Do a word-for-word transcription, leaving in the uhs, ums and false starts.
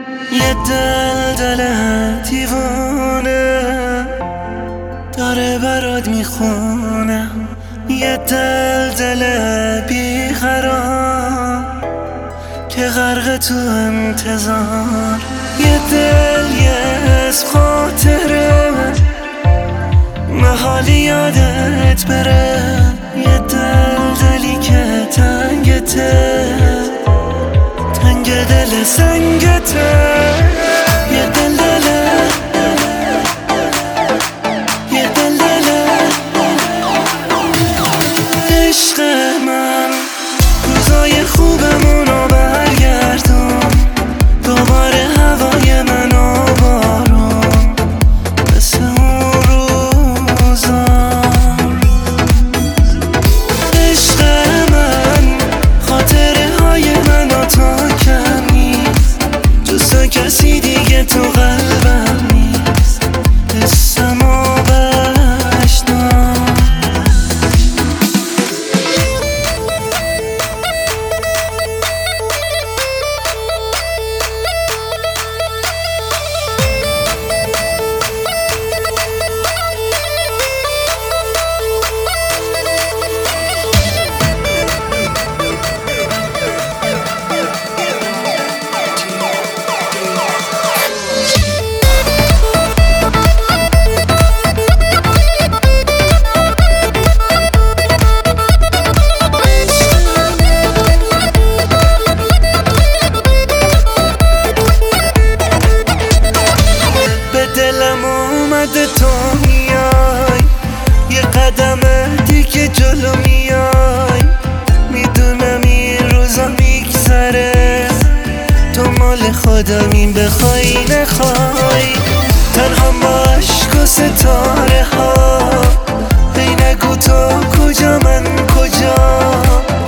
یه دل دل دیوانه داره برات میخونه، یه دل دل بیقرار که غرق تو انتظار، یه دل یه اسم خاطره محالی یادت بره، یه دل دلی که تنگته تنگ دل سنگته، یه دل دله یه دل دله عشق من. روزای خوبمونو برگردون، دوباره هوای من و بارون مثل اون روزا. عشق من خاطره های من و تا کم نیست، جز کسی دیگه تو قلبم نیست، حسم و بشنو. دلم اومده تو میای، یه قدم دیگه جلو میای، میدونم این روزا میگذره، تو مال خودمی بخوای نخوای، تنها با عشق و ستاره ها، هی نگو تو کجا من کجا،